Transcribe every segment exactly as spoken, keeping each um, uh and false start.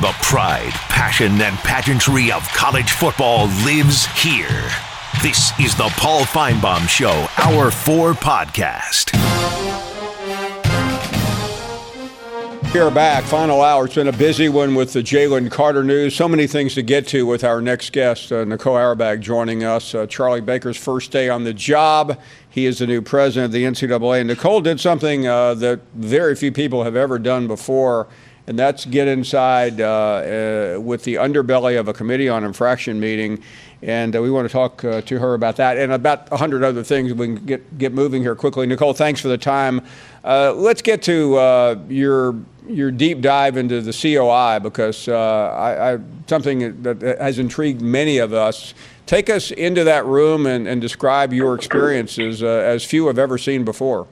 The pride, passion, and pageantry of college football lives here. This is the Paul Finebaum Show, Hour four podcast. We're back, final hour. It's been a busy one with the Jalen Carter news. So many things to get to with our next guest, uh, Nicole Auerbach, joining us. Uh, Charlie Baker's first day on the job. He is the new president of the N C double A. And Nicole did something uh, that very few people have ever done before, and that's get inside uh, uh, with the underbelly of a committee on infraction meeting. And uh, we want to talk uh, to her about that and about a hundred other things. We can get, get moving here quickly. Nicole, thanks for the time. Uh, let's get to uh, your your deep dive into the C O I, because uh, I, I, something that has intrigued many of us. Take us into that room and, and describe your experiences uh, as few have ever seen before.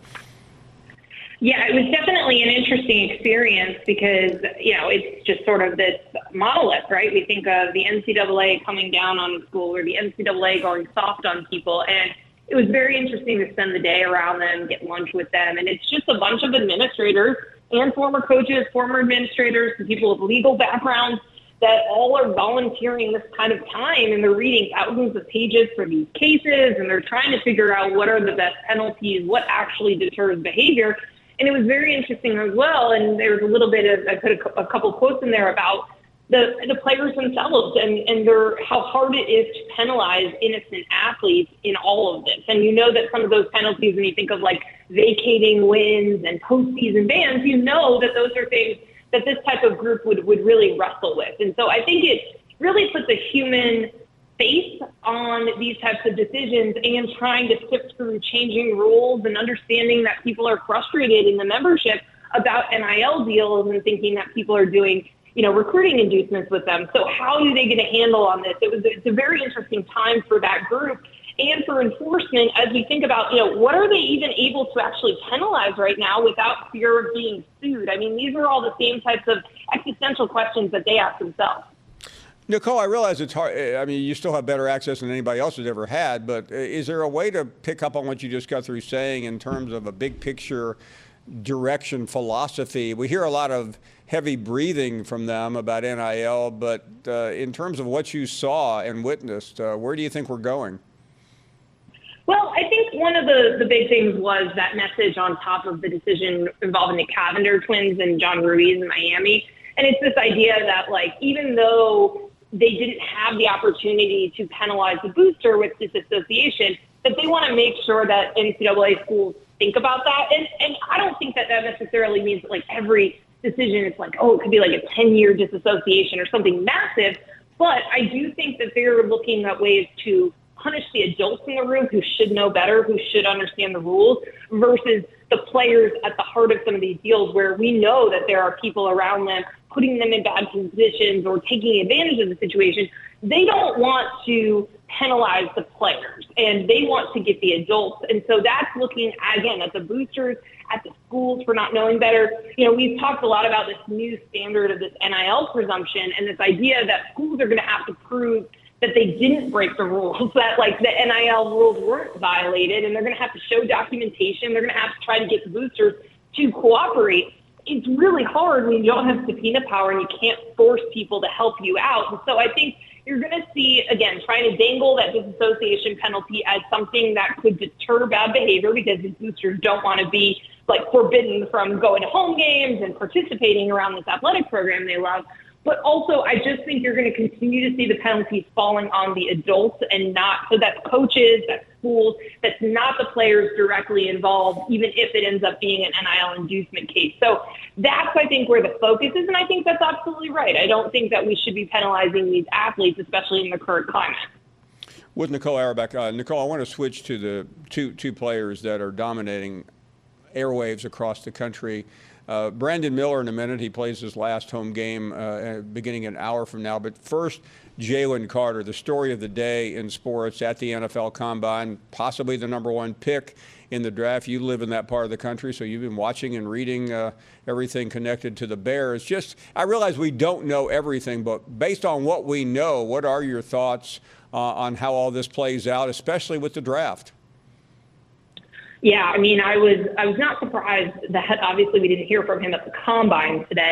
Yeah, it was definitely an interesting experience because, you know, it's just sort of this monolith, right? We think of the N C double A coming down on the school or the N C double A going soft on people. And it was very interesting to spend the day around them, get lunch with them. And it's just a bunch of administrators and former coaches, former administrators, and people with legal backgrounds that all are volunteering this kind of time, and they're reading thousands of pages for these cases, and they're trying to figure out what are the best penalties, what actually deters behavior. And it was very interesting as well. And there was a little bit of, I put a, a couple quotes in there about the the players themselves and, and their, how hard it is to penalize innocent athletes in all of this. And you know that some of those penalties, when you think of like vacating wins and postseason bans, you know that those are things that this type of group would, would really wrestle with. And so I think it really puts a human face on these types of decisions and trying to sift through changing rules and understanding that people are frustrated in the membership about N I L deals and thinking that people are doing, you know, recruiting inducements with them. So how do they get a handle on this? It was it's a very interesting time for that group and for enforcement as we think about, you know, what are they even able to actually penalize right now without fear of being sued? I mean, these are all the same types of existential questions that they ask themselves. Nicole, I realize it's hard. I mean, you still have better access than anybody else has ever had, but is there a way to pick up on what you just got through saying in terms of a big picture direction philosophy? We hear a lot of heavy breathing from them about N I L, but uh, in terms of what you saw and witnessed, uh, where do you think we're going? Well, I think one of the, the big things was that message on top of the decision involving the Cavinder twins and John Ruiz in Miami. And it's this idea that, like, even though they didn't have the opportunity to penalize the booster with disassociation, that they want to make sure that N C double A schools think about that. And, and I don't think that that necessarily means that, like, every decision is like, oh, it could be like a ten-year disassociation or something massive. But I do think that they're looking at ways to punish the adults in the room who should know better, who should understand the rules, versus the players at the heart of some of these deals where we know that there are people around them putting them in bad positions or taking advantage of the situation. They don't want to penalize the players, and they want to get the adults. And so that's looking, again, at the boosters, at the schools for not knowing better. You know, we've talked a lot about this new standard of this N I L presumption and this idea that schools are going to have to prove that they didn't break the rules, that like the N I L rules weren't violated, and they're going to have to show documentation. They're going to have to try to get the boosters to cooperate. It's really hard when you don't have subpoena power and you can't force people to help you out. And so I think you're going to see, again, trying to dangle that disassociation penalty as something that could deter bad behavior because the boosters don't want to be like forbidden from going to home games and participating around this athletic program they love. But also, I just think you're going to continue to see the penalties falling on the adults and not, so that's coaches, that's schools, that's not the players directly involved, even if it ends up being an N I L inducement case. So that's, I think, where the focus is, and I think that's absolutely right. I don't think that we should be penalizing these athletes, especially in the current climate. With Nicole Auerbach, uh, Nicole, I want to switch to the two two players that are dominating airwaves across the country. Uh, Brandon Miller in a minute. He plays his last home game uh, beginning an hour from now. But first, Jalen Carter, the story of the day in sports at the N F L Combine, possibly the number one pick in the draft. You live in that part of the country, so you've been watching and reading uh, everything connected to the Bears. Just, I realize we don't know everything, but based on what we know, what are your thoughts uh, on how all this plays out, especially with the draft? Yeah, I mean, I was I was not surprised that obviously we didn't hear from him at the Combine today,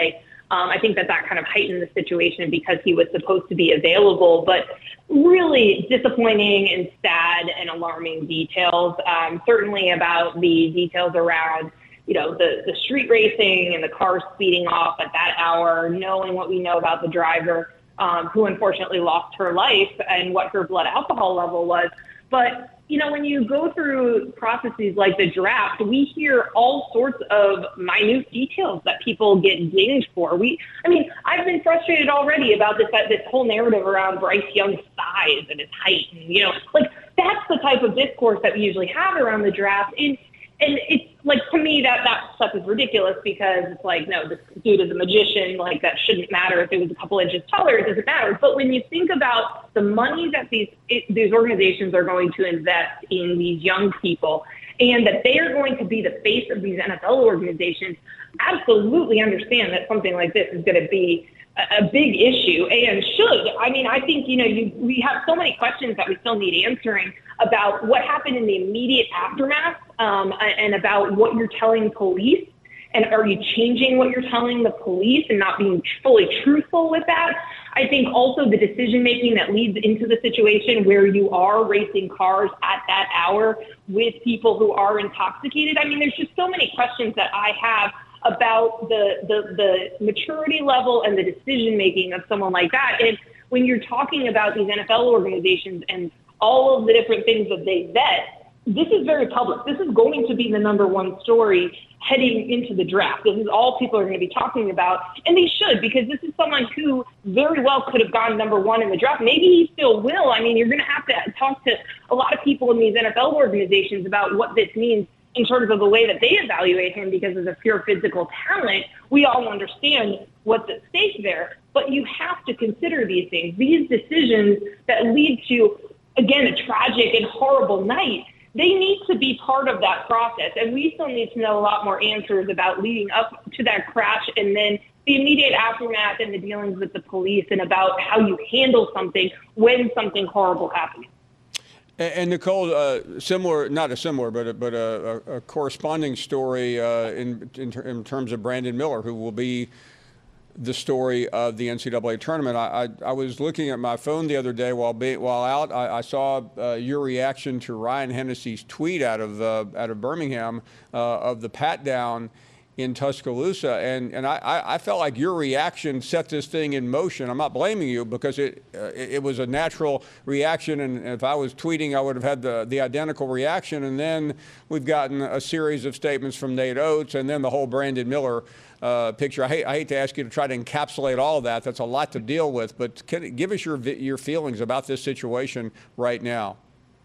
Um, I think that that kind of heightened the situation because he was supposed to be available, but really disappointing and sad and alarming details, um, certainly about the details around, you know, the, the street racing and the cars speeding off at that hour, knowing what we know about the driver, um, who unfortunately lost her life and what her blood alcohol level was. But you know, when you go through processes like the draft, we hear all sorts of minute details that people get dinged for. We, I mean, I've been frustrated already about this, this whole narrative around Bryce Young's size and his height. And, you know, like that's the type of discourse that we usually have around the draft. And, and it's like, to me, that, that stuff is ridiculous because it's like, no, this dude is a magician. Like, that shouldn't matter. If it was a couple inches taller, it doesn't matter. But when you think about the money that these it, these organizations are going to invest in these young people and that they are going to be the face of these N F L organizations, absolutely understand that something like this is going to be a, a big issue and should. I mean, I think, you know, you we have so many questions that we still need answering about what happened in the immediate aftermath, um, and about what you're telling police. And are you changing what you're telling the police and not being fully truthful with that? I think also the decision-making that leads into the situation where you are racing cars at that hour with people who are intoxicated. I mean, there's just so many questions that I have about the, the, the maturity level and the decision-making of someone like that. And when you're talking about these N F L organizations and all of the different things that they vet, this is very public. This is going to be the number one story heading into the draft. This is all people are going to be talking about, and they should, because this is someone who very well could have gone number one in the draft. Maybe he still will. I mean, you're going to have to talk to a lot of people in these N F L organizations about what this means in terms of the way that they evaluate him because of the pure physical talent. We all understand what's at stake there, but you have to consider these things. These decisions that lead to, again, a tragic and horrible night, they need to be part of that process. And we still need to know a lot more answers about leading up to that crash and then the immediate aftermath and the dealings with the police and about how you handle something when something horrible happens. And, and Nicole, uh, similar, not a similar, but a, but a, a corresponding story uh, in, in, ter- in terms of Brandon Miller, who will be the story of the N C double A tournament. I, I, I was looking at my phone the other day while be, while out. I, I saw uh, your reaction to Ryan Hennessy's tweet out of uh, out of Birmingham uh, of the pat down in Tuscaloosa, and and I, I felt like your reaction set this thing in motion. I'm not blaming you because it uh, it, it was a natural reaction, and if I was tweeting, I would have had the the identical reaction. And then we've gotten a series of statements from Nate Oates, and then the whole Brandon Miller Uh, picture. I hate, I hate to ask you to try to encapsulate all of that. That's a lot to deal with. But can, give us your your feelings about this situation right now.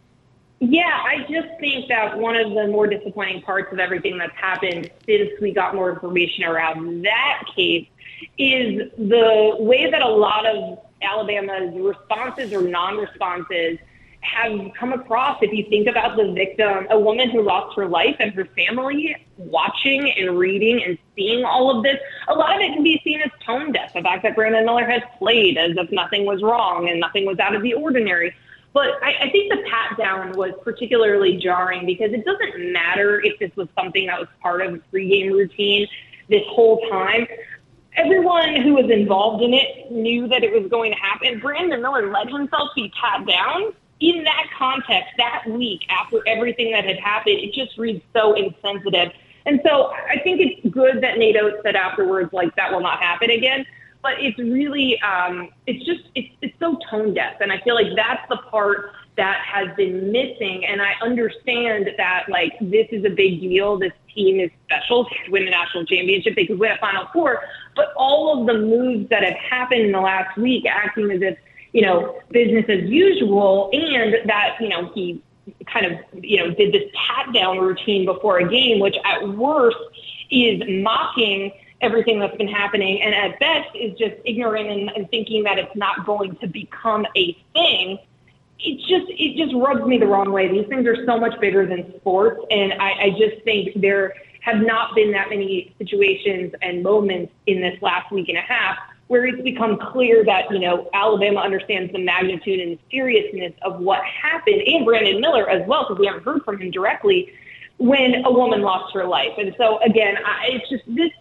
Yeah, I just think that one of the more disappointing parts of everything that's happened since we got more information around that case is the way that a lot of Alabama's responses or non-responses have come across. If you think about the victim, a woman who lost her life and her family watching and reading and seeing all of this, a lot of it can be seen as tone deaf. The fact that Brandon Miller has played as if nothing was wrong and nothing was out of the ordinary. But I, I think the pat down was particularly jarring because it doesn't matter if this was something that was part of the pregame routine this whole time. Everyone who was involved in it knew that it was going to happen. Brandon Miller let himself be pat down. In that context, that week, after everything that had happened, it just reads so insensitive. And so I think it's good that Nate Oates said afterwards, like, that will not happen again. But it's really, um, it's just, it's, it's so tone deaf. And I feel like that's the part that has been missing. And I understand that, like, this is a big deal. This team is special to win the national championship. They could win a Final Four. But all of the moves that have happened in the last week, acting as if, you know, business as usual, and that, you know, he kind of, you know, did this pat down routine before a game, which at worst is mocking everything that's been happening, and at best is just ignorant and, and thinking that it's not going to become a thing. It just, it just rubs me the wrong way. These things are so much bigger than sports, and I, I just think there have not been that many situations and moments in this last week and a half where it's become clear that, you know, Alabama understands the magnitude and seriousness of what happened, and Brandon Miller as well, because we haven't heard from him directly, when a woman lost her life. And so, again, I, it's just this stuff,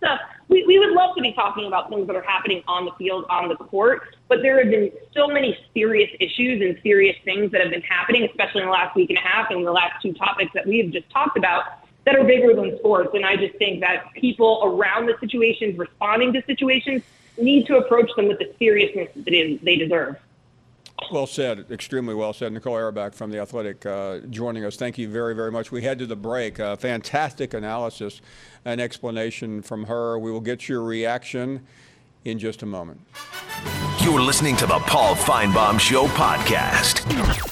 we, we would love to be talking about things that are happening on the field, on the court, but there have been so many serious issues and serious things that have been happening, especially in the last week and a half and the last two topics that we've just talked about, that are bigger than sports. And I just think that people around the situations, responding to situations, need to approach them with the seriousness that they deserve. Well said. Extremely well said. Nicole Auerbach from The Athletic uh, joining us. Thank you very, very much. We head to the break. Uh, fantastic analysis and explanation from her. We will get your reaction in just a moment. You're listening to the Paul Feinbaum Show podcast.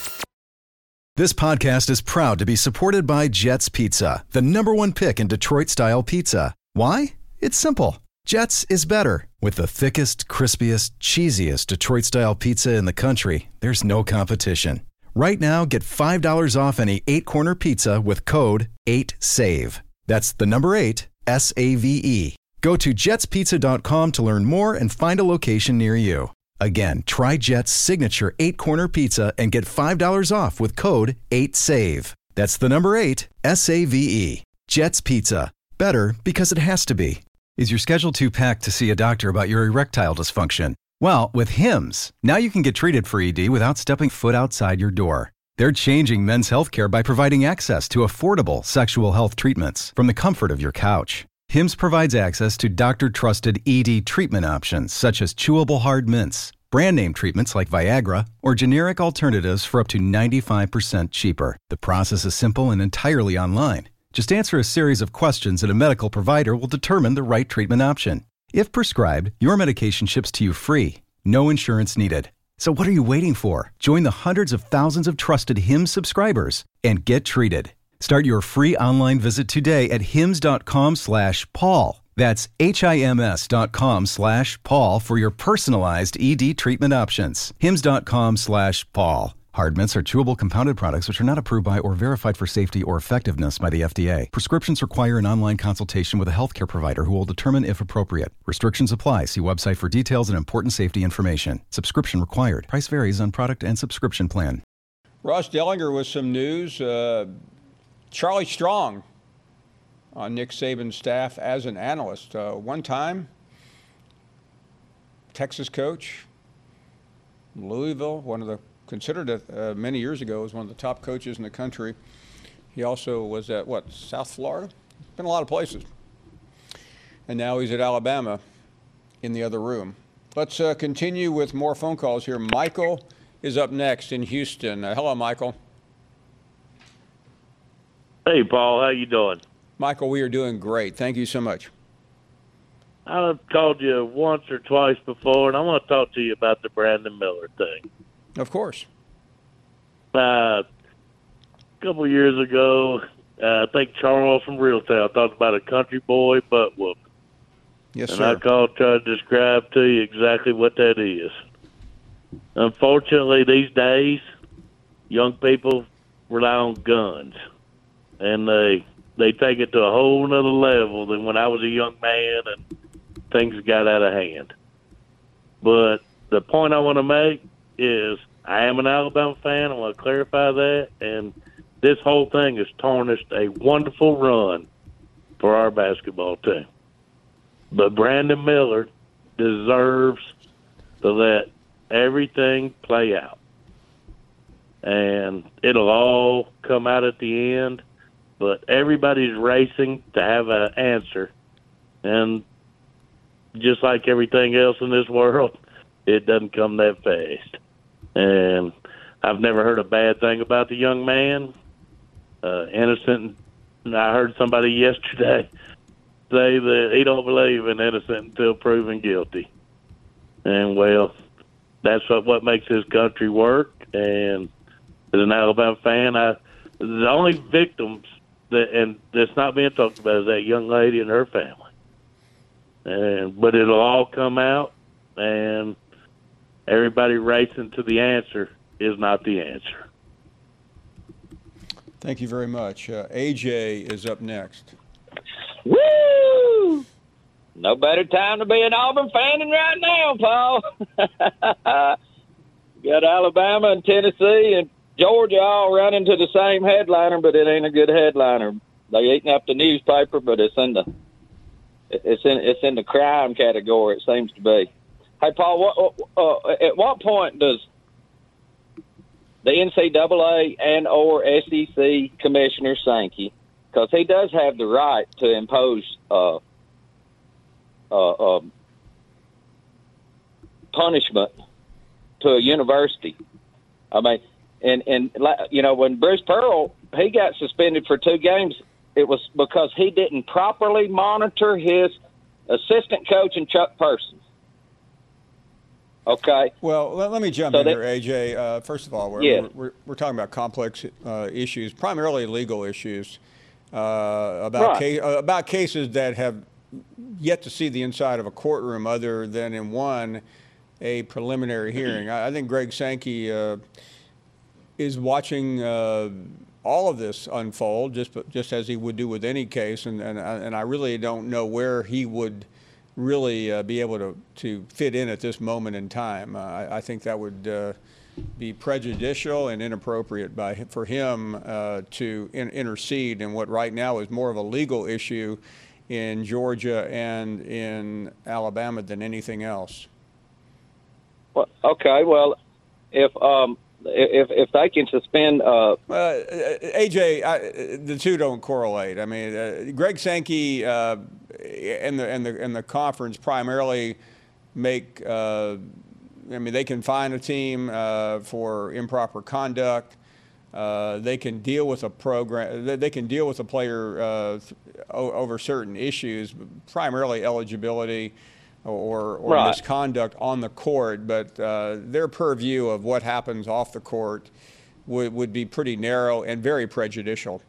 This podcast is proud to be supported by Jets Pizza, the number one pick in Detroit-style pizza. Why? It's simple. Jets is better. With the thickest, crispiest, cheesiest Detroit-style pizza in the country, there's no competition. Right now, get five dollars off any eight-corner pizza with code eight save. That's the number eight, S A V E. Go to jets pizza dot com to learn more and find a location near you. Again, try Jet's signature eight-corner pizza and get five dollars off with code eight save. That's the number eight, S A V E. Jet's Pizza. Better because it has to be. Is your schedule too packed to see a doctor about your erectile dysfunction? Well, with Hims, now you can get treated for E D without stepping foot outside your door. They're changing men's healthcare by providing access to affordable sexual health treatments from the comfort of your couch. Hims provides access to doctor-trusted E D treatment options such as chewable hard mints, brand name treatments like Viagra, or generic alternatives for up to ninety-five percent cheaper. The process is simple and entirely online. Just answer a series of questions and a medical provider will determine the right treatment option. If prescribed, your medication ships to you free. No insurance needed. So what are you waiting for? Join the hundreds of thousands of trusted Hims subscribers and get treated. Start your free online visit today at hims.com slash Paul. That's H-I-M-S dot com slash Paul for your personalized E D treatment options. Hims.com slash Paul. Hard mints are chewable compounded products which are not approved by or verified for safety or effectiveness by the F D A. Prescriptions require an online consultation with a healthcare provider who will determine if appropriate. Restrictions apply. See website for details and important safety information. Subscription required. Price varies on product and subscription plan. Ross Dellinger with some news. Uh, Charlie Strong on Nick Saban's staff as an analyst. Uh, one time, Texas coach, Louisville, one of the considered uh, many years ago as one of the top coaches in the country. He also was at, what, South Florida? Been a lot of places. And now he's at Alabama in the other room. Let's uh, continue with more phone calls here. Michael is up next in Houston. Uh, hello, Michael. Hey, Paul. How you doing? Michael, we are doing great. Thank you so much. I've called you once or twice before, and I want to talk to you about the Brandon Miller thing. Of course. Uh, a couple of years ago, uh, I think Charles from Reeltown talked about a country boy butt whoop. Yes, and sir. I called trying to describe to you exactly what that is. Unfortunately, these days, young people rely on guns, and they they take it to a whole nother level than when I was a young man and things got out of hand. But the point I want to make is I am an Alabama fan. I want to clarify that. And this whole thing has tarnished a wonderful run for our basketball team. But Brandon Miller deserves to let everything play out. And it'll all come out at the end. But everybody's racing to have an answer. And just like everything else in this world, it doesn't come that fast. And I've never heard a bad thing about the young man. Uh, innocent. And I heard somebody yesterday say that he don't believe in innocent until proven guilty. And, well, that's what, what makes this country work. And as an Alabama fan, I the only victims that and that's not being talked about is that young lady and her family. And but it'll all come out, and everybody racing to the answer is not the answer. Thank you very much. Uh, A J is up next. Woo! No better time to be an Auburn fan than right now, Paul. Got Alabama and Tennessee and Georgia all running to the same headliner, but it ain't a good headliner. They eating up the newspaper, but it's in the It's in it's in the crime category. It seems to be. Hey, Paul, what, uh, at what point does the N C double A and or S E C Commissioner Sankey, because he does have the right to impose uh, uh, um, punishment to a university. I mean, and and you know, when Bruce Pearl, he got suspended for two games, it was because he didn't properly monitor his assistant coach and Chuck Parsons. Okay. Well, let, let me jump so in they, here, A J. Uh, first of all, we're, yeah. we're, we're, we're talking about complex uh, issues, primarily legal issues, uh, about, right. ca- uh, about cases that have yet to see the inside of a courtroom other than in one, a preliminary hearing. I, I think Greg Sankey uh, is watching uh, all of this unfold, just just as he would do with any case, and, and, and I really don't know where he would really uh, be able to, to fit in at this moment in time. Uh, I, I think that would uh, be prejudicial and inappropriate by for him uh, to in, intercede in what right now is more of a legal issue in Georgia and in Alabama than anything else. Well, okay, well, if um, if if they can suspend, uh, uh, A J, I, the two don't correlate. I mean, uh, Greg Sankey uh, and the and the and the conference primarily make. Uh, I mean, they can fine a team uh, for improper conduct. Uh, they can deal with a program. They can deal with a player uh, over certain issues, primarily eligibility or, or right. misconduct on the court. But uh, their purview of what happens off the court would, would be pretty narrow and very prejudicial.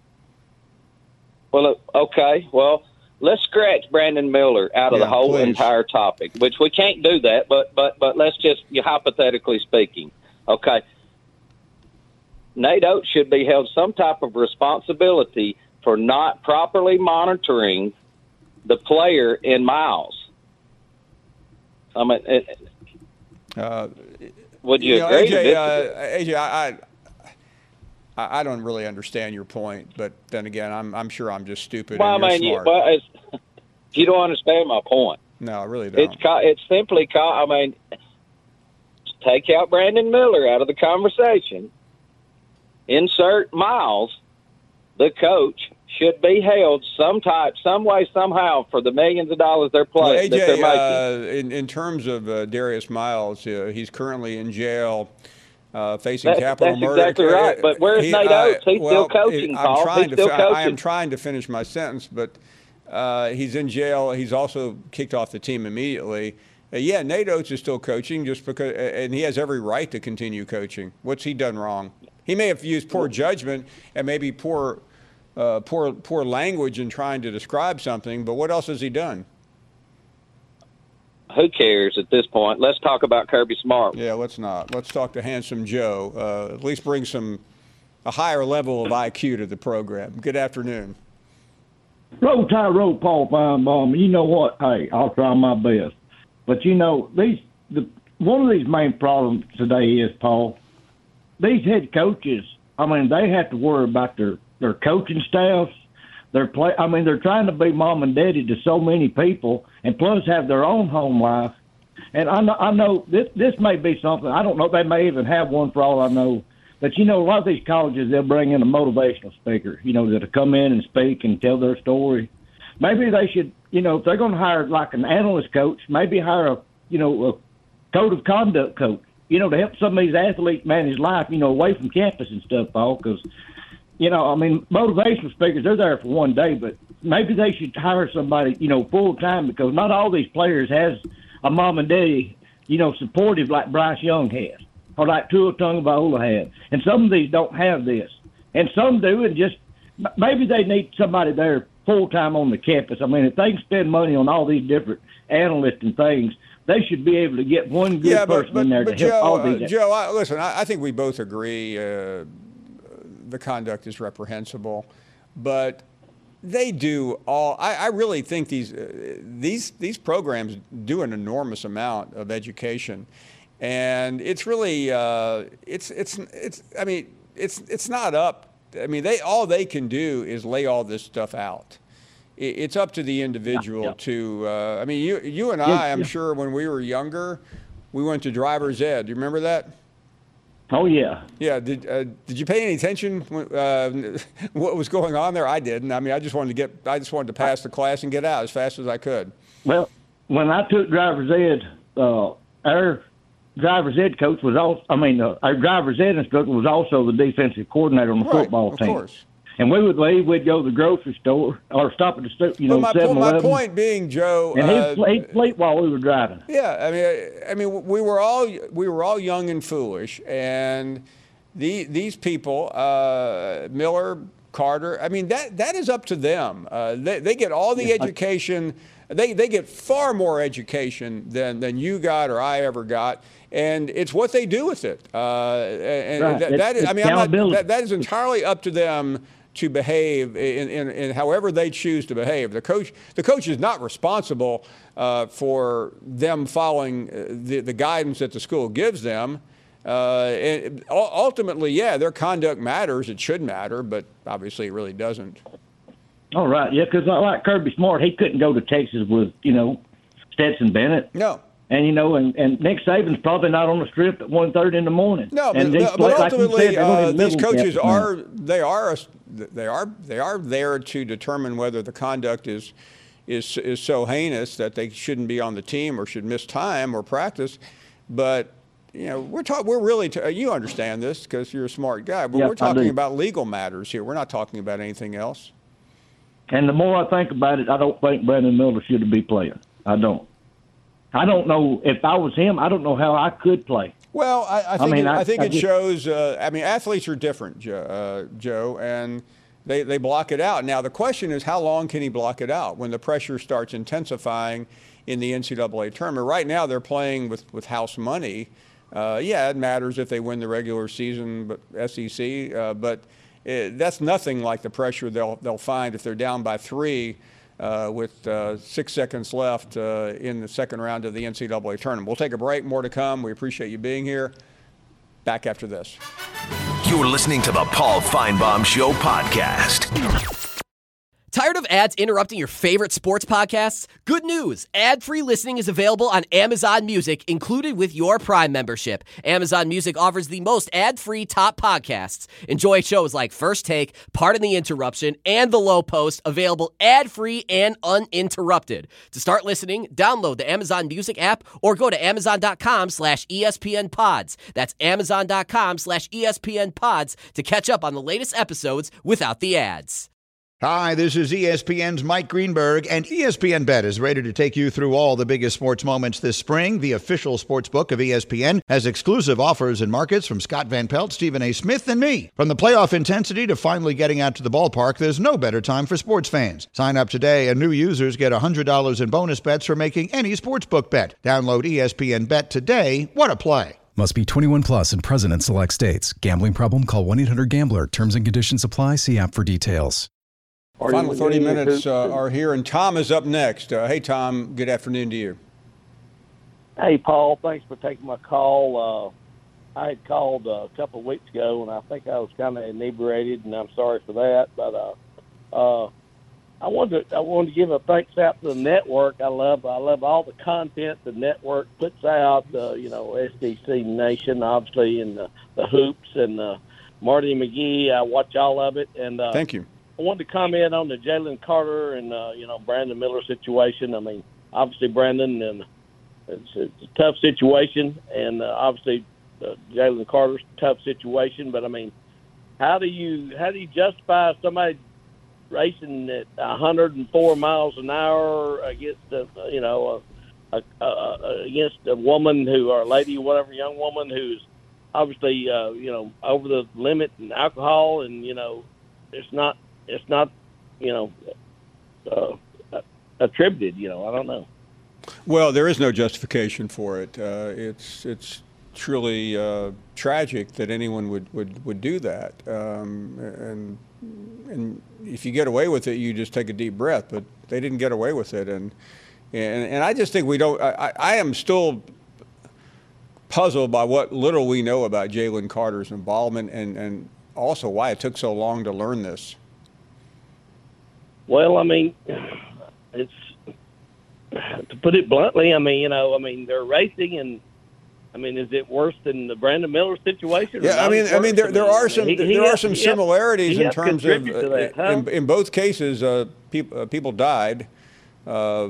Well, okay. Well, let's scratch Brandon Miller out of yeah, the whole please. entire topic, which we can't do that. But but but let's just hypothetically speaking, okay. Nate Oates should be held some type of responsibility for not properly monitoring the player in Miles. I mean, it, uh, would you, you know, agree? A J, uh, A J, I, I, I don't really understand your point, but then again, I'm I'm sure I'm just stupid well, and I you're mean, smart. You, well, it's, you don't understand my point. No, I really don't. It's it's simply, I mean, take out Brandon Miller out of the conversation. Insert Miles, the coach, should be held some type, some way, somehow for the millions of dollars they're playing. Well, A J, that they're making. Uh, in, in terms of uh, Darius Miles, uh, he's currently in jail uh, facing that's, capital that's murder. Exactly right. But where's he, Nate Oates? He's well, still coaching, I'm Paul. Trying He's to, still I, coaching. I am trying to finish my sentence, but uh, he's in jail. He's also kicked off the team immediately. Uh, yeah, Nate Oates is still coaching just because, and he has every right to continue coaching. What's he done wrong? He may have used poor judgment and maybe poor, uh, poor, poor language in trying to describe something. But what else has he done? Who cares at this point? Let's talk about Kirby Smart. Yeah, let's not. Let's talk to Handsome Joe. Uh, at least bring some a higher level of I Q to the program. Good afternoon. Roll Tide, roll Paul Feinbaum. You know what? Hey, I'll try my best. But you know, these the one of these main problems today is, Paul, these head coaches, I mean, they have to worry about their, their coaching staffs. Their play. I mean, they're trying to be mom and daddy to so many people, and plus have their own home life. And I know, I know this this may be something. I don't know. They may even have one for all I know. But you know, a lot of these colleges, they'll bring in a motivational speaker, you know, that'll come in and speak and tell their story. Maybe they should, you know, if they're going to hire like an analyst coach, maybe hire a, you know, a code of conduct coach. You know, to help some of these athletes manage life, you know, away from campus and stuff, Paul, because, you know, I mean, motivational speakers, they're there for one day, but maybe they should hire somebody, you know, full-time, because not all these players has a mom and daddy, you know, supportive like Bryce Young has, or like Tua Tagovailoa had. And some of these don't have this. And some do, and just maybe they need somebody there full-time on the campus. I mean, if they can spend money on all these different analysts and things, they should be able to get one good yeah, person but, but, in there but to help Joe, all these. Uh, Joe, I, listen, I, I think we both agree uh, the conduct is reprehensible, but they do all. I, I really think these uh, these these programs do an enormous amount of education, and it's really uh, it's it's it's. I mean, it's it's not up. I mean, they all they can do is lay all this stuff out. it's up to the individual yeah, yeah. to. Uh, I mean, you you and Yeah, I, I'm yeah. sure when we were younger, we went to driver's ed. Do you remember that? Oh yeah. Yeah. Did uh, Did you pay any attention when, uh, what was going on there? I didn't. I mean, I just wanted to get. I just wanted to pass the class and get out as fast as I could. Well, when I took driver's ed, uh, our driver's ed coach was also. I mean, uh, our driver's ed instructor was also the defensive coordinator on the Right, football of team. course. And we would leave. We'd go to the grocery store or stop at the sto- you know But my, po- seven my eleven. point being, Joe. And uh, he'd, he'd sleep while we were driving. Yeah, I mean, I, I mean, we were all we were all young and foolish, and the these people, uh, Miller, Carter. I mean, that that is up to them. Uh, they they get all the Yeah. education. They they get far more education than than you got or I ever got, and it's what they do with it. Uh, and Right. that, that is, It's I mean, I'm not, accountability. that, that is entirely up to them to behave in, in, in however they choose to behave. The coach, the coach is not responsible uh, for them following the, the guidance that the school gives them. Uh, and ultimately, yeah, their conduct matters. It should matter, but obviously it really doesn't. All right, yeah, because like Kirby Smart, he couldn't go to Texas with, you know, Stetson Bennett. No. And, you know, and, and Nick Saban's probably not on the strip at one thirty in the morning. No, but, and these, but like you ultimately, said, they're only uh, in these middle coaches camp now. are they are a, they are they are there to determine whether the conduct is is is so heinous that they shouldn't be on the team or should miss time or practice. But you know, we're talking. We're really t- you understand this because you're a smart guy. But Yeah, we're I talking do. about legal matters here. We're not talking about anything else. And the more I think about it, I don't think Brandon Miller should be playing. I don't. I don't know if I was him. I don't know how I could play. Well, I, I think mean, it, I, I- think I it just- shows. Uh, I mean, athletes are different, Joe, uh, Joe, and they they block it out. Now the question is, how long can he block it out when the pressure starts intensifying in the N C double A tournament? Right now, they're playing with with house money. Uh, yeah, it matters if they win the regular season, but S E C, uh, but it, that's nothing like the pressure they'll they'll find if they're down by three. Uh, with uh, six seconds left uh, in the second round of the N C double A tournament. We'll take a break. More to come. We appreciate you being here. Back after this. You're listening to the Paul Feinbaum Show podcast. Tired of ads interrupting your favorite sports podcasts? Good news! Ad-free listening is available on Amazon Music, included with your Prime membership. Amazon Music offers the most ad-free top podcasts. Enjoy shows like First Take, Pardon the Interruption, and The Low Post, available ad-free and uninterrupted. To start listening, download the Amazon Music app or go to amazon.com slash ESPN pods. That's amazon.com slash ESPN pods to catch up on the latest episodes without the ads. Hi, this is E S P N's Mike Greenberg, and E S P N Bet is ready to take you through all the biggest sports moments this spring. The official sports book of E S P N has exclusive offers and markets from Scott Van Pelt, Stephen A. Smith, and me. From the playoff intensity to finally getting out to the ballpark, there's no better time for sports fans. Sign up today, and new users get one hundred dollars in bonus bets for making any sportsbook bet. Download E S P N Bet today. What a play. Must be twenty-one plus and present in select states. Gambling problem? Call one eight hundred gambler. Terms and conditions apply. See app for details. Final thirty minutes uh, are here, and Tom is up next. Uh, hey, Tom, good afternoon to you. Hey, Paul, thanks for taking my call. Uh, I had called uh, a couple of weeks ago, and I think I was kind of inebriated, and I'm sorry for that. But uh, uh, I wanted to, I wanted to give a thanks out to the network. I love I love all the content the network puts out. Uh, you know, S D C Nation, obviously, and the, the hoops and uh, Marty McGee. I watch all of it, and uh, Thank you. I wanted to comment on the Jalen Carter and uh, you know Brandon Miller situation. I mean, obviously Brandon, and it's, it's a tough situation, and uh, obviously uh, Jalen Carter's a tough situation. But I mean, how do you how do you justify somebody racing at one hundred four miles an hour against a you know a, a, a, against a woman who or a lady, whatever, young woman who's obviously uh, you know over the limit in alcohol, and you know it's not. It's not, you know, uh, attributed. You know, I don't know. Well, there is no justification for it. Uh, it's it's truly uh, tragic that anyone would, would, would do that. Um, and and if you get away with it, you just take a deep breath. But they didn't get away with it, and and and I just think we don't. I, I am still puzzled by what little we know about Jalen Carter's involvement, and and also why it took so long to learn this. Well, I mean, it's to put it bluntly. I mean, you know, I mean they're racing, and I mean, is it worse than the Brandon Miller situation? Yeah, I mean, I mean, there there are some he, there he are has, some similarities in terms of that, huh? in, in both cases, uh, people uh, people died. Uh,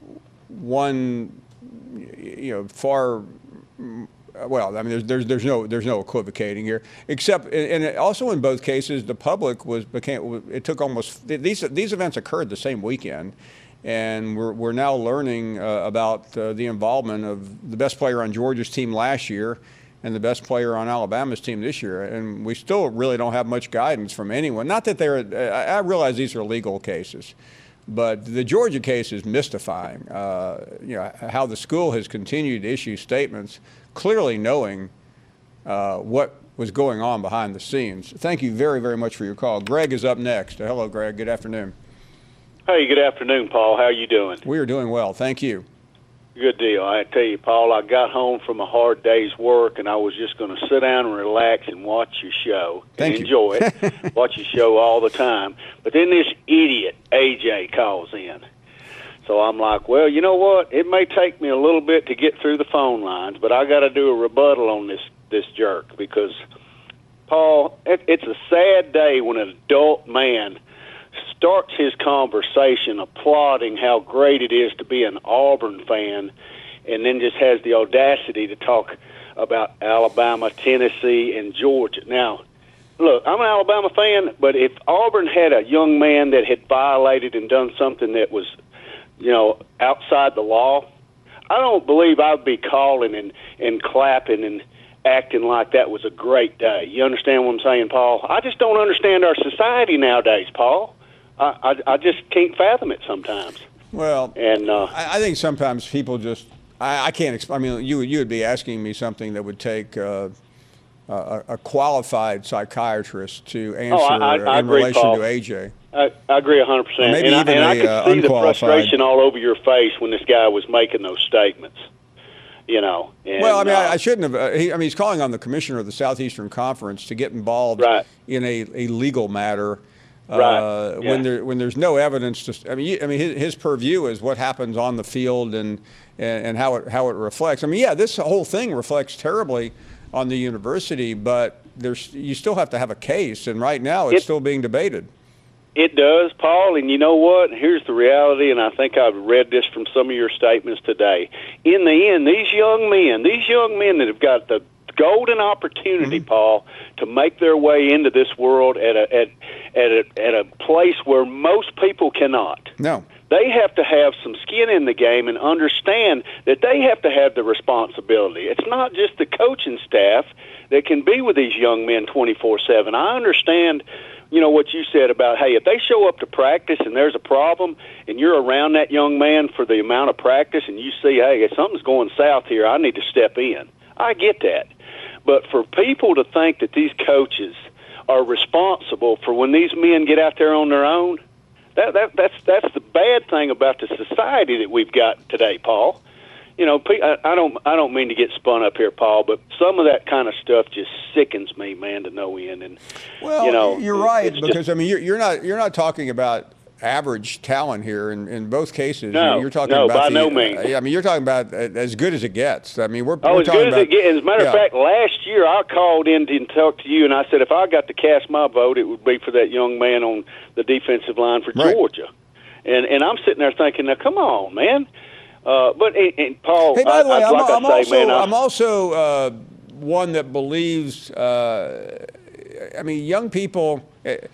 one, you know, far. Well, I mean, there's there's there's no there's no equivocating here, except and also in both cases the public was became it took almost these these events occurred the same weekend, and we're we're now learning uh, about uh, the involvement of the best player on Georgia's team last year and the best player on Alabama's team this year, and we still really don't have much guidance from anyone. Not that they're I realize these are legal cases, but the Georgia case is mystifying. Uh, you know how the school has continued to issue statements, clearly knowing uh, what was going on behind the scenes. Thank you very, very much for your call. Greg is up next. Hello, Greg. Good afternoon. Hey, good afternoon, Paul. How are you doing? We are doing well. Thank you. Good deal. I tell you, Paul, I got home from a hard day's work, and I was just going to sit down and relax and watch your show Thank and you. enjoy it. Watch your show all the time. But then this idiot, A J, calls in. So I'm like, well, you know what? It may take me a little bit to get through the phone lines, but I got to do a rebuttal on this this jerk because, Paul, it, it's a sad day when an adult man starts his conversation applauding how great it is to be an Auburn fan and then just has the audacity to talk about Alabama, Tennessee, and Georgia. Now, look, I'm an Alabama fan, but if Auburn had a young man that had violated and done something that was, you know, outside the law, I don't believe I'd be calling and, and clapping and acting like that was a great day. You understand what I'm saying, Paul? I just don't understand our society nowadays, Paul. I, I, I just can't fathom it sometimes. Well, and uh, I, I think sometimes people just, I, I can't, exp- I mean, you, you would be asking me something that would take uh, a, a qualified psychiatrist to answer oh, I, I, I in agree, relation Paul. to A J. I, I agree one hundred percent. Maybe and even I, and a, I could uh, see the unqualified. frustration all over your face when this guy was making those statements. You know. And, well, I mean, uh, I, I shouldn't have. Uh, he, I mean, he's calling on the commissioner of the Southeastern Conference to get involved right. in a, a legal matter. Uh, right. Yeah. When there when there's no evidence to. I mean, you, I mean, his, his purview is what happens on the field and, and and how it how it reflects. I mean, yeah, this whole thing reflects terribly on the university, but there's you still have to have a case, and right now it's it, still being debated. It does, Paul, and you know what? Here's the reality, and I think I've read this from some of your statements today. In the end, these young men, these young men that have got the golden opportunity, mm-hmm. Paul, to make their way into this world at a at at a, at a place where most people cannot. No. They have to have some skin in the game and understand that they have to have the responsibility. It's not just the coaching staff that can be with these young men twenty-four seven. I understand, you know, what you said about, hey, if they show up to practice and there's a problem and you're around that young man for the amount of practice and you see, hey, if something's going south here, I need to step in. I get that. But for people to think that these coaches are responsible for when these men get out there on their own, that, that that's that's the bad thing about the society that we've got today, Paul. You know, I don't I don't mean to get spun up here, Paul, but some of that kind of stuff just sickens me, man, to no end. And well, you know, you're right because just, I mean you're, you're not you're not talking about average talent here in, in both cases. No, you're talking no, about by the, no means. Uh, I mean, you're talking about as good as it gets. I mean, we're, oh, we're as talking good as about, it gets. As a matter yeah. of fact, last year I called in to talk to you, and I said if I got to cast my vote, it would be for that young man on the defensive line for right. Georgia. And and I'm sitting there thinking, now come on, man. Uh, but and, and Paul, hey, by the way, I, I'm, like I'm, I say, also, man, I, I'm also uh, one that believes. Uh, I mean, young people.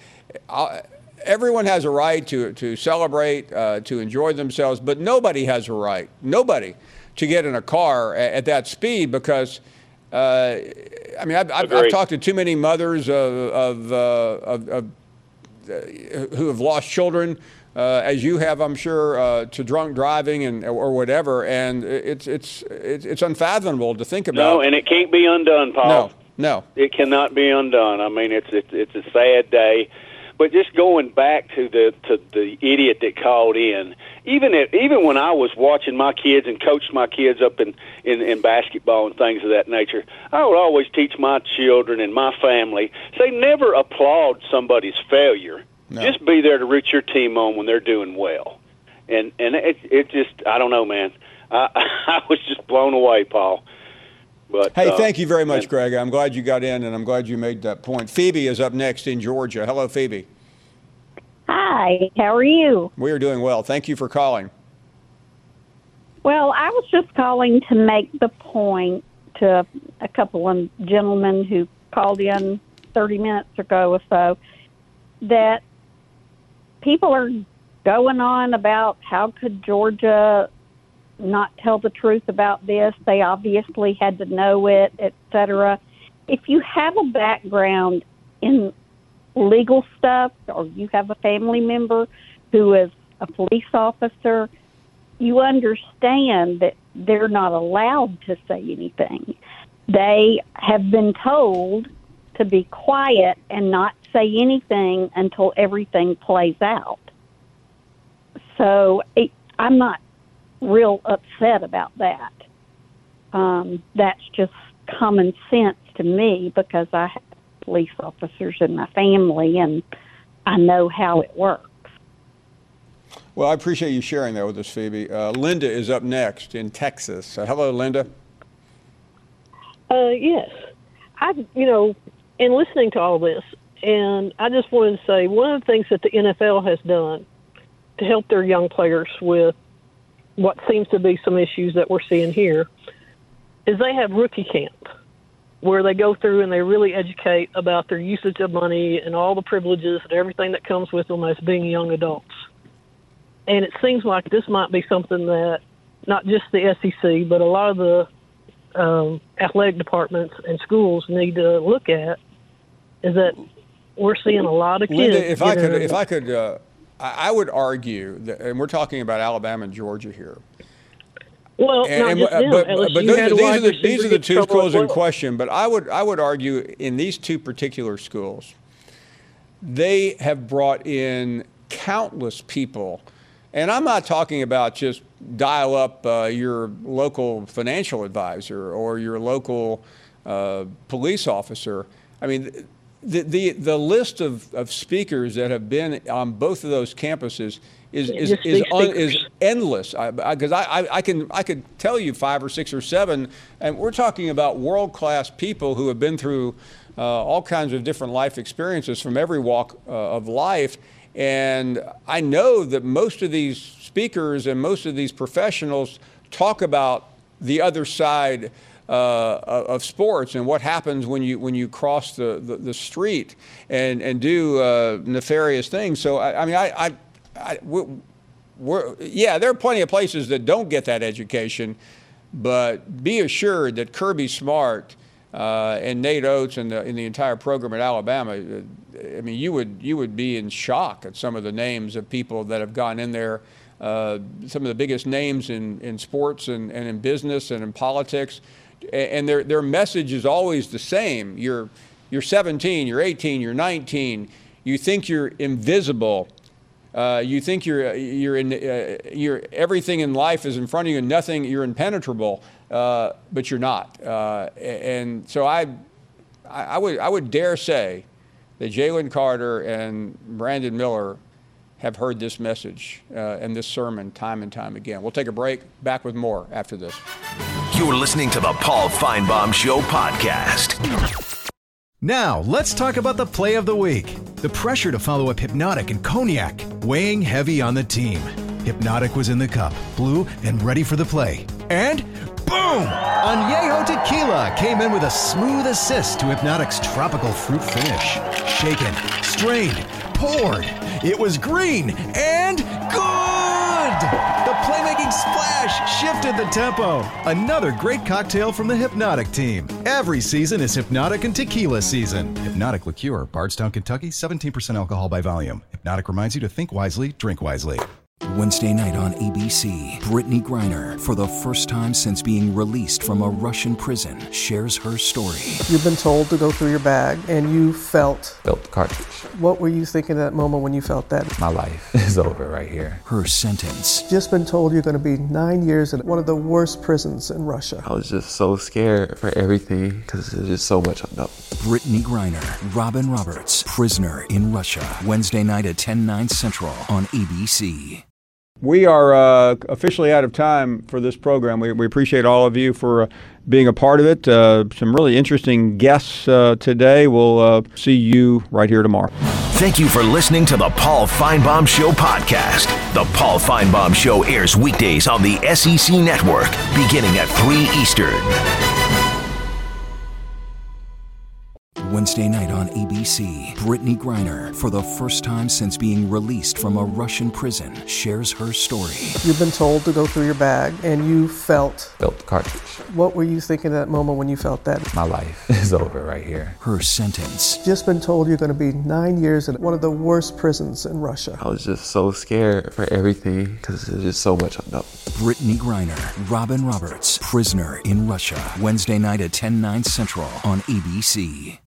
Uh, everyone has a right to to celebrate, uh, to enjoy themselves, but nobody has a right. Nobody to get in a car at, at that speed because. Uh, I mean, I've, I've, I've talked to too many mothers of of, uh, of, of uh, who have lost children. Uh, as you have, I'm sure, uh, to drunk driving and or whatever, and it's it's it's, it's unfathomable to think about. No, and it can't be undone, Paul. No, no, it cannot be undone. I mean, it's it's, it's a sad day, but just going back to the to the idiot that called in, even if, even when I was watching my kids and coached my kids up in, in in basketball and things of that nature, I would always teach my children and my family, say never applaud somebody's failure. No. Just be there to root your team on when they're doing well. And and it, it just, I don't know, man. I, I was just blown away, Paul. But Hey, uh, thank you very much, and, Greg. I'm glad you got in, and I'm glad you made that point. Phoebe is up next in Georgia. Hello, Phoebe. Hi, how are you? We are doing well. Thank you for calling. Well, I was just calling to make the point to a couple of gentlemen who called in thirty minutes ago or so that people are going on about how could Georgia not tell the truth about this. They obviously had to know it, et cetera. If you have a background in legal stuff, or you have a family member who is a police officer, you understand that they're not allowed to say anything. They have been told to be quiet and not say anything until everything plays out. So it, I'm not real upset about that. Um, that's just common sense to me because I have police officers in my family and I know how it works. Well, I appreciate you sharing that with us, Phoebe. Uh, Linda is up next in Texas. Uh, hello, Linda. Uh, yes. I, you know, in listening to all this, and I just wanted to say one of the things that the N F L has done to help their young players with what seems to be some issues that we're seeing here is they have rookie camp where they go through and they really educate about their usage of money and all the privileges and everything that comes with them as being young adults. And it seems like this might be something that not just the S E C, but a lot of the um, athletic departments and schools need to look at, is that we're seeing a lot of kids. Linda, if I could, in, if I could, uh, I would argue that, and we're talking about Alabama and Georgia here. Well, and, not just them. but, L S U but these, had a these wide are the, these receiver are the get two trouble schools as in well. question. But I would, I would argue in these two particular schools, they have brought in countless people. And I'm not talking about just dial up uh, your local financial advisor or your local uh, police officer. I mean, the the, the list of, of speakers that have been on both of those campuses is is Just is, these un, speakers. is endless. Because I, I, I, I can I could tell you five or six or seven, and we're talking about world-class people who have been through uh, all kinds of different life experiences from every walk uh, of life. And I know that most of these speakers and most of these professionals talk about the other side uh, of sports and what happens when you when you cross the, the, the street and, and do uh, nefarious things. So, I, I mean, I, I, I we're, we're, yeah, there are plenty of places that don't get that education, but be assured that Kirby Smart Uh, and Nate Oates and the, and the entire program at Alabama, uh, I mean, you would you would be in shock at some of the names of people that have gone in there, uh, some of the biggest names in, in sports and, and in business and in politics, and their their message is always the same. You're you're seventeen, you're eighteen, you're nineteen. You think you're invisible. Uh, you think you're you're in uh, you're everything in life is in front of you and nothing. You're impenetrable. Uh, but you're not, uh, and so I, I would I would dare say that Jalen Carter and Brandon Miller have heard this message uh, and this sermon time and time again. We'll take a break. Back with more after this. You're listening to the Paul Feinbaum Show podcast. Now, let's talk about the play of the week. The pressure to follow up Hypnotic and Cognac, weighing heavy on the team. Hypnotic was in the cup, blue, and ready for the play. And boom! Añejo Tequila came in with a smooth assist to Hypnotic's tropical fruit finish. Shaken, strained, poured. It was green and good! The playmaking splash shifted the tempo. Another great cocktail from the Hypnotic team. Every season is Hypnotic and Tequila season. Hypnotic Liqueur, Bardstown, Kentucky, seventeen percent alcohol by volume. Hypnotic reminds you to think wisely, drink wisely. Wednesday night on A B C, Brittany Griner, for the first time since being released from a Russian prison, shares her story. You've been told to go through your bag, and you felt... Felt the cartridge. What were you thinking at that moment when you felt that? My life is over right here. Her sentence. Just been told you're going to be nine years in one of the worst prisons in Russia. I was just so scared for everything because there's just so much unknown. Brittany Griner, Robin Roberts, prisoner in Russia. Wednesday night at ten, nine Central on A B C. We are uh, officially out of time for this program. We, we appreciate all of you for uh, being a part of it. Uh, some really interesting guests uh, today. We'll uh, see you right here tomorrow. Thank you for listening to the Paul Finebaum Show podcast. The Paul Finebaum Show airs weekdays on the S E C Network, beginning at three Eastern. Wednesday night on A B C, Brittany Griner, for the first time since being released from a Russian prison, shares her story. You've been told to go through your bag, and you felt... Felt the cartridge. What were you thinking at that moment when you felt that? My life is over right here. Her sentence. Just been told you're going to be nine years in one of the worst prisons in Russia. I was just so scared for everything because there's just so much unknown. Brittany Griner, Robin Roberts, prisoner in Russia. Wednesday night at ten, nine Central on A B C.